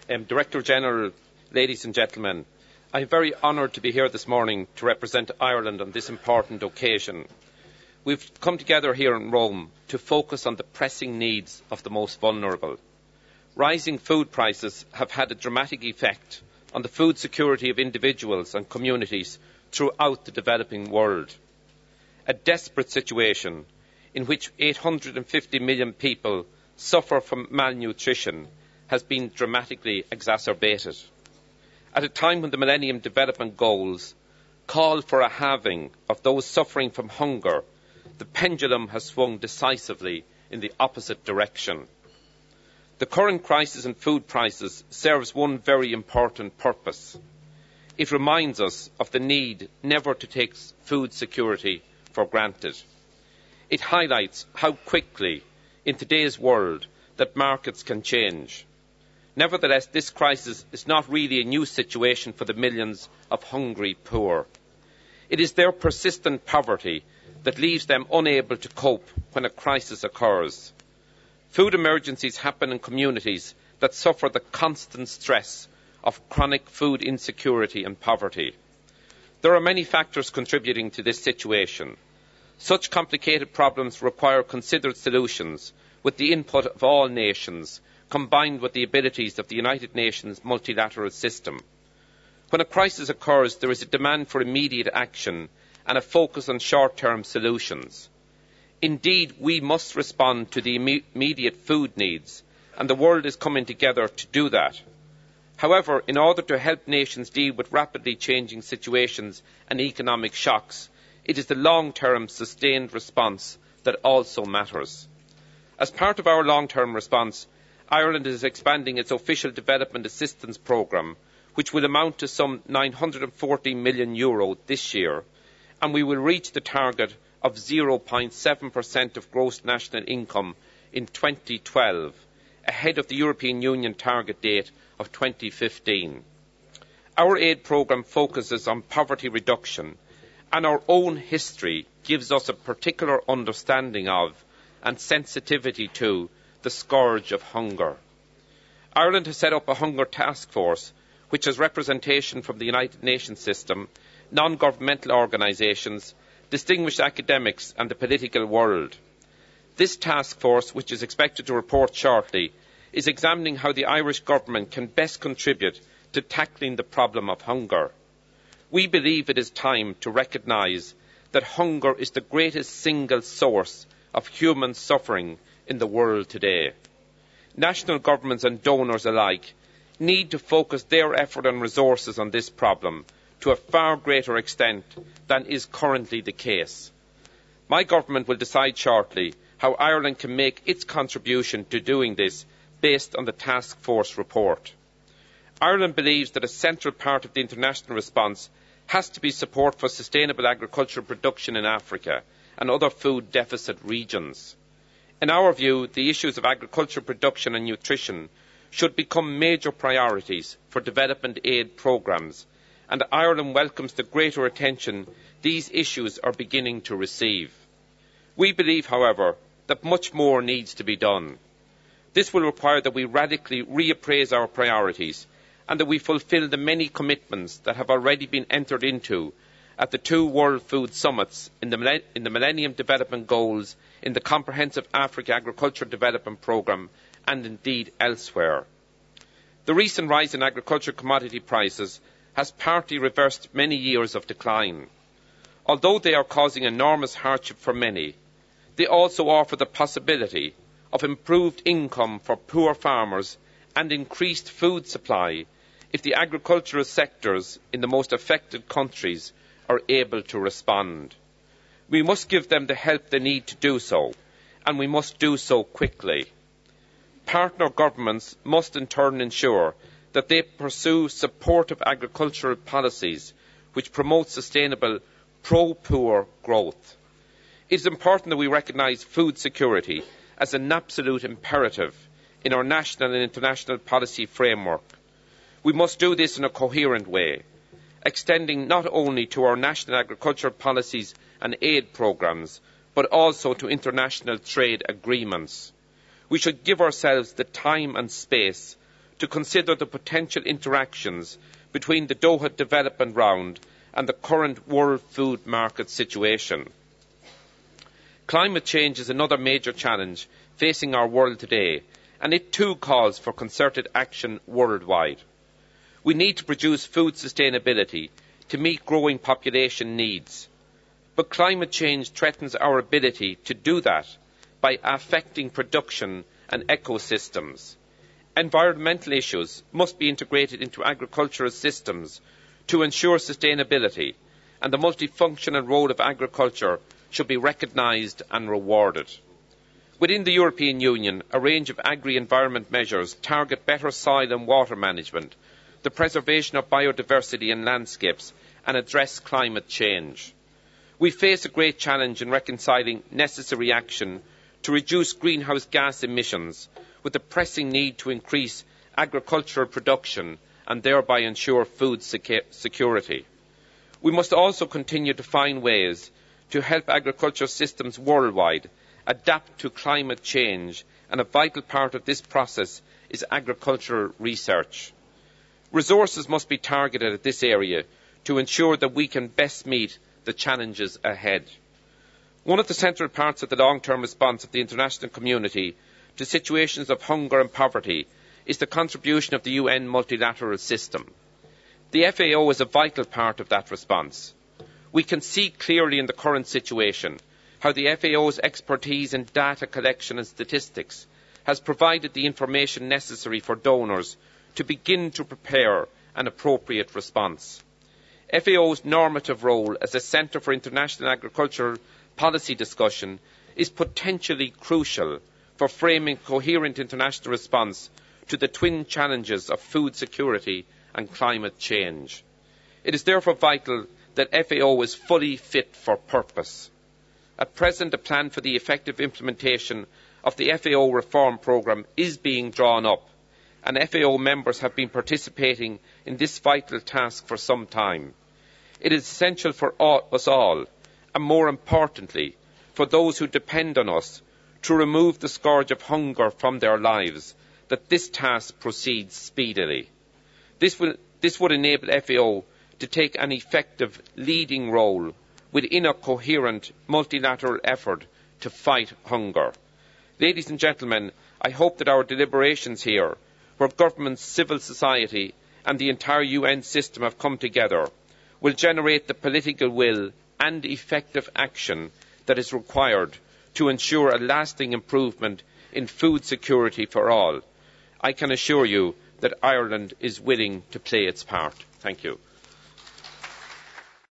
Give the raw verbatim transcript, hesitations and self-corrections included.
Um, Director General, ladies and gentlemen, I am very honoured to be here this morning to represent Ireland on this important occasion. We have come together here in Rome to focus on the pressing needs of the most vulnerable. Rising food prices have had a dramatic effect on the food security of individuals and communities throughout the developing world. A desperate situation in which eight hundred fifty million people suffer from malnutrition has been dramatically exacerbated. At a time when the Millennium Development Goals call for a halving of those suffering from hunger, the pendulum has swung decisively in the opposite direction. The current crisis in food prices serves one very important purpose. It reminds us of the need never to take food security for granted. It highlights how quickly, in today's world, that markets can change. Nevertheless, this crisis is not really a new situation for the millions of hungry poor. It is their persistent poverty that leaves them unable to cope when a crisis occurs. Food emergencies happen in communities that suffer the constant stress of chronic food insecurity and poverty. There are many factors contributing to this situation. Such complicated problems require considered solutions with the input of all nations, combined with the abilities of the United Nations multilateral system. When a crisis occurs, there is a demand for immediate action and a focus on short-term solutions. Indeed, we must respond to the immediate food needs, and the world is coming together to do that. However, in order to help nations deal with rapidly changing situations and economic shocks, it is the long-term sustained response that also matters. As part of our long-term response, Ireland is expanding its official development assistance programme, which will amount to some nine hundred forty million euro this year, and we will reach the target of zero point seven percent of gross national income in twenty twelve, ahead of the European Union target date of twenty fifteen. Our aid programme focuses on poverty reduction, and our own history gives us a particular understanding of and sensitivity to the scourge of hunger. Ireland has set up a hunger task force which has representation from the United Nations system, non-governmental organisations, distinguished academics and the political world. This task force, which is expected to report shortly, is examining how the Irish government can best contribute to tackling the problem of hunger. We believe it is time to recognise that hunger is the greatest single source of human suffering in the world today. National governments and donors alike need to focus their effort and resources on this problem to a far greater extent than is currently the case. My government will decide shortly how Ireland can make its contribution to doing this based on the task force report. Ireland believes that a central part of the international response has to be support for sustainable agricultural production in Africa and other food deficit regions. In our view, the issues of agricultural production and nutrition should become major priorities for development aid programmes, and Ireland welcomes the greater attention these issues are beginning to receive. We believe, however, that much more needs to be done. This will require that we radically reappraise our priorities and that we fulfil the many commitments that have already been entered into at the two World Food Summits, in the, in the Millennium Development Goals, in the Comprehensive Africa Agricultural Development Programme, and indeed elsewhere. The recent rise in agricultural commodity prices has partly reversed many years of decline. Although they are causing enormous hardship for many, they also offer the possibility of improved income for poor farmers and increased food supply if the agricultural sectors in the most affected countries are able to respond. We must give them the help they need to do so, and we must do so quickly. Partner governments must in turn ensure that they pursue supportive agricultural policies which promote sustainable pro-poor growth. It is important that we recognise food security as an absolute imperative in our national and international policy framework. We must do this in a coherent way, extending not only to our national agricultural policies and aid programmes, but also to international trade agreements. We should give ourselves the time and space to consider the potential interactions between the Doha Development Round and the current world food market situation. Climate change is another major challenge facing our world today, and it too calls for concerted action worldwide. We need to produce food sustainability to meet growing population needs. But climate change threatens our ability to do that by affecting production and ecosystems. Environmental issues must be integrated into agricultural systems to ensure sustainability, and the multifunctional role of agriculture should be recognised and rewarded. Within the European Union, a range of agri-environment measures target better soil and water management, the preservation of biodiversity and landscapes, and address climate change. We face a great challenge in reconciling necessary action to reduce greenhouse gas emissions with the pressing need to increase agricultural production and thereby ensure food security. We must also continue to find ways to help agricultural systems worldwide adapt to climate change, and a vital part of this process is agricultural research. Resources must be targeted at this area to ensure that we can best meet the challenges ahead. One of the central parts of the long-term response of the international community to situations of hunger and poverty is the contribution of the U N multilateral system. The F A O is a vital part of that response. We can see clearly in the current situation how the F A O's expertise in data collection and statistics has provided the information necessary for donors to begin to prepare an appropriate response. F A O's normative role as a centre for international agricultural policy discussion is potentially crucial for framing a coherent international response to the twin challenges of food security and climate change. It is therefore vital that F A O is fully fit for purpose. At present, a plan for the effective implementation of the F A O reform programme is being drawn up, and F A O members have been participating in this vital task for some time. It is essential for all, us all, and more importantly, for those who depend on us, to remove the scourge of hunger from their lives, that this task proceeds speedily. This, will, this would enable F A O to take an effective leading role within a coherent multilateral effort to fight hunger. Ladies and gentlemen, I hope that our deliberations here, where governments, civil society and the entire U N system have come together, will generate the political will and effective action that is required to ensure a lasting improvement in food security for all. I can assure you that Ireland is willing to play its part. Thank you.